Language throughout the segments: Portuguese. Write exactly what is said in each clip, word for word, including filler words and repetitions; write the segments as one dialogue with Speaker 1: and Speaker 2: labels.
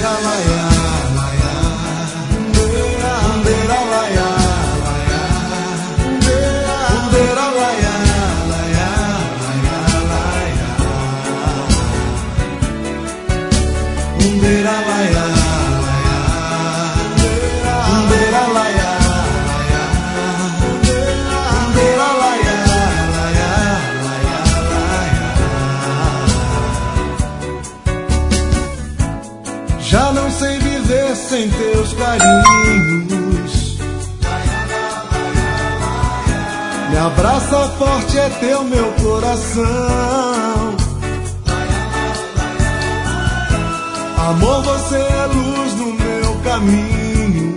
Speaker 1: Já não sei viver sem teus carinhos. Me abraça forte, é teu meu coração. Amor, você é luz no meu caminho.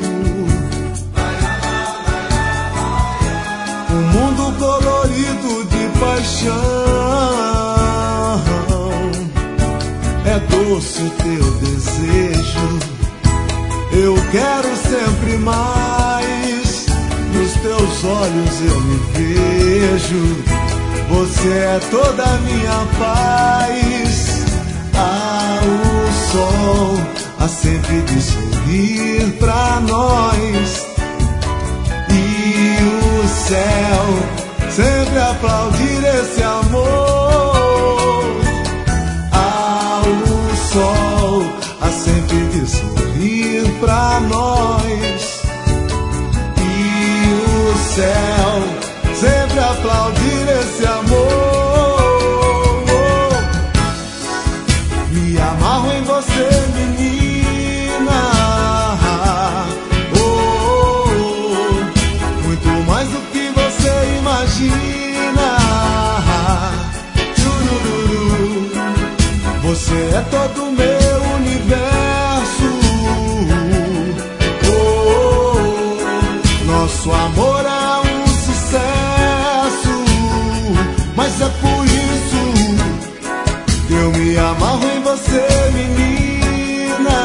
Speaker 1: Um mundo colorido de paixão. É doce o teu desejo, eu quero sempre mais. Nos teus olhos eu me vejo, você é toda a minha paz. Ah, o sol há sempre de sorrir pra nós, e o céu sempre aplaudir esse amor. O sol há sempre de sorrir pra nós, e o céu sempre aplaudir esse amor. Me amarro em você, menina. Oh, oh, oh. Muito mais do que você imagina. Churururu. Você é todo o meu universo. Oh, oh. Nosso amor é um sucesso, mas é por isso que eu me amarro em você, menina.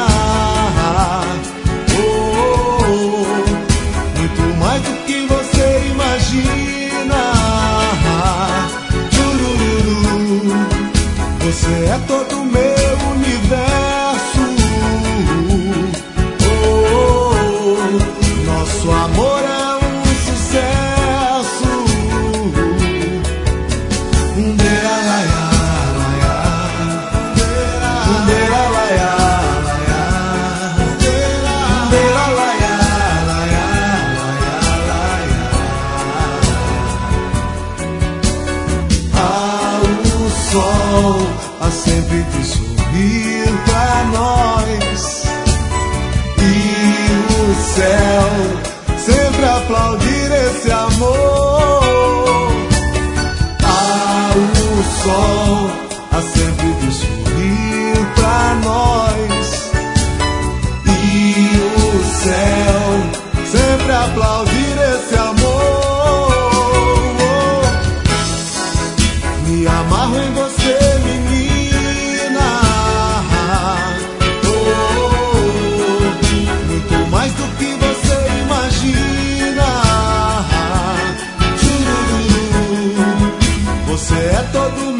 Speaker 1: Oh, oh. Muito mais do que você imagina. Churururu. Você é todo o meu universo. Oh, oh, oh. Nosso amor é um sucesso. Ah, o sol há sempre de sorrir pra nós, e o céu sempre aplaudir esse amor. Ah, o sol há sempre de sorrir pra nós, e o céu sempre aplaudir esse amor. Me amarro em você, menina. Oh, oh. Muito mais do que você imagina. Chururu. Você é todo